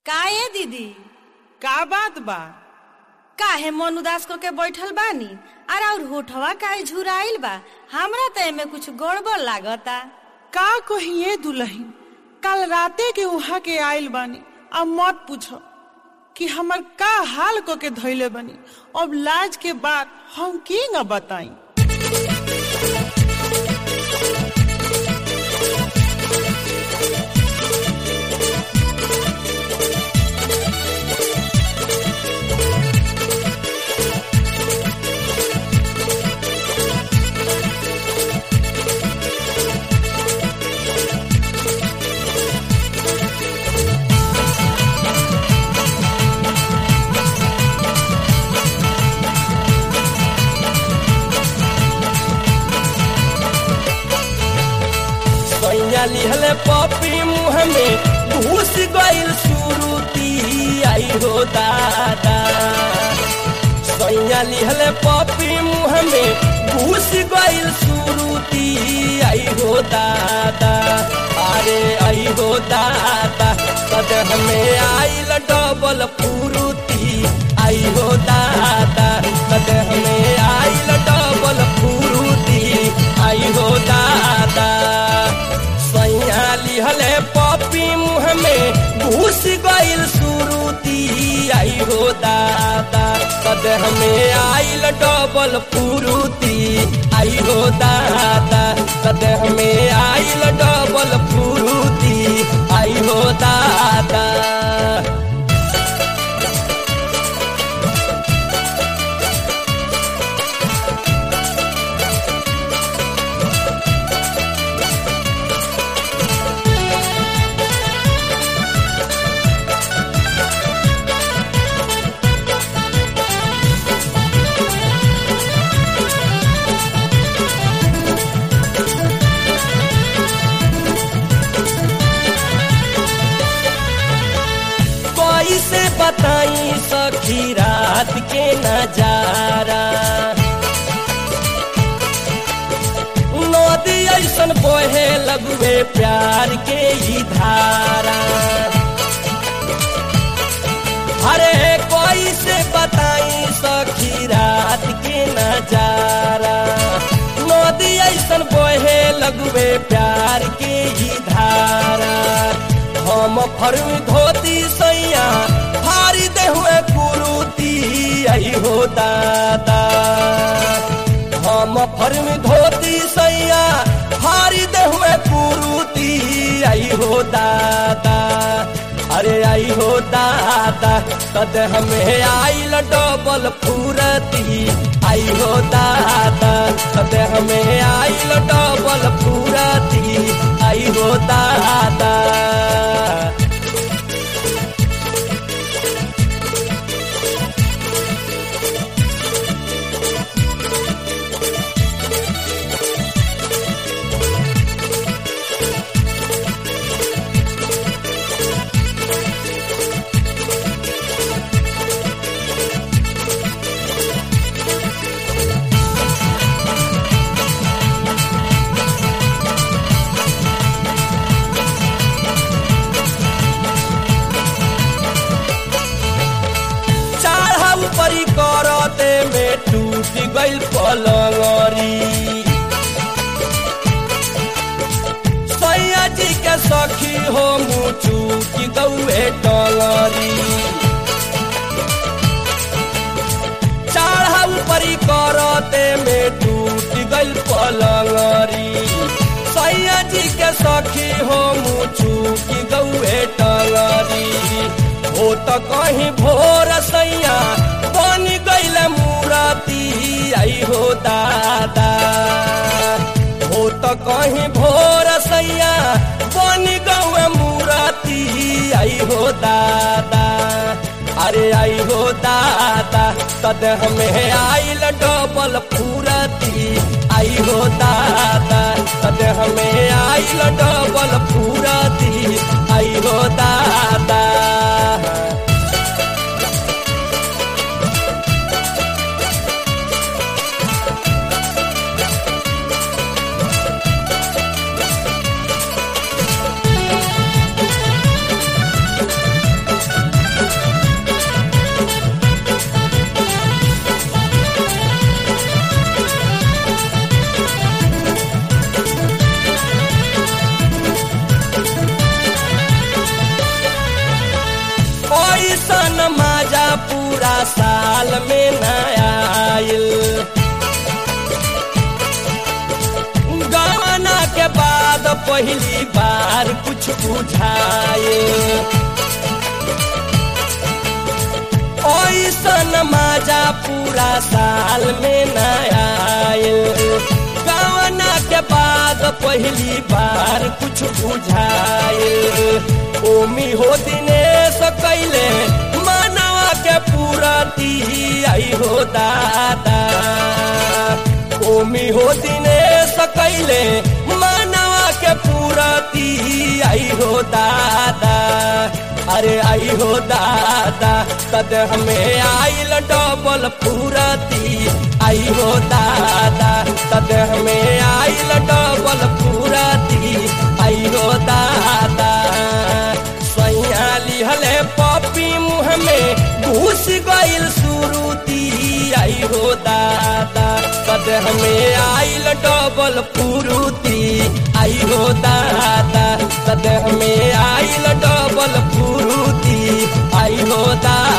काहे दीदी? का बात बा? काहे मन उदास को के बैठल बानी? अरे और होठवा काहे झुराइल बा? हमरा त एमे कुछ गड़बड़ लागता। का कहिए दुल्हन, कल राते के उहा के आइल बानी। अब मत पूछो कि हमर का हाल को के धैले बनी। अब लाज के बात हम की न बताई। लिहले पपी मुँह में घुस गइल सुरुती आई हो दादा। सैया लिहले पपी मुँह में घुस गइल सुरुती आई हो दादा। अरे आई हो दादा, कद हमें आइल डबल फुरुती आई हो दादा। कद हमें आइल डबल फुरुती आई हो दादा। सैया लिहले पपी मुँह में घुस गइल सुरुती आई हो दादा। कद हमें आइल डबल फुरुती आई हो दादा। कद हमें आइल डबल फुरुती आई हो दादा। से बताई सखी रात के नजारा। नदी ऐसन बहे लगुए प्यार के ही धारा। अरे कोई से बताई सखी रात के नजारा। नदी ऐसन बहे लगुए प्यार के ही धारा। हम फरमी धोती सैया फारी दे हुए कुरुती आई हो दादा। हम फरमी धोती सैया फारी दे हुए कुरुती आई हो दादा। अरे आई हो दादा, कद हमें आइल डबल फुरती आई हो दादा। कद हमें आइल डबल फुरती आई हो दादा। परी करते में टूट गइल पलंगरी। सैया जी के सखी हो मुँह चूक गौए टंगरी। चढ़ाऊ परी करते में टूट गइल पलंगरी। सैया जी के सखी हो मुँह चूक गौए टंगरी। हो तो कहीं भोर सैया बन गइल मूरती आई हो दादा। हो तो कहीं भोर सैया बन गए मूरती आई हो दादा। अरे आई हो दादा, कद हमें आइल डबल फुरती आई हो दादा। कद हमें आइल डबल फुरती आई हो दादा। ऐसन मजा पूरा साल में न आइल। गवाना के बाद पहली बार कुछ बुझाए, ऐसन मजा पूरा साल में न आइल। गवाना के बाद पहली बार कुछ बुझाए, ओमी हो दिनेश कैले मानवा के पूरती आई हो दादा। ओमी हो दिनेश कैले मानवा के पूरती आई हो दादा। अरे आई हो दादा तद हमें आइल डबल पूरती आई हो दादा। तद हमें आइल डबल पूरती आई हो दादा। सैया लिहले पपी मुँह में घुस गइल सुरुती आई हो दादा। तद हमें आइल डबल पूरती आई हो दादा। तद हमें आइल डबल पूरती आई हो दादा।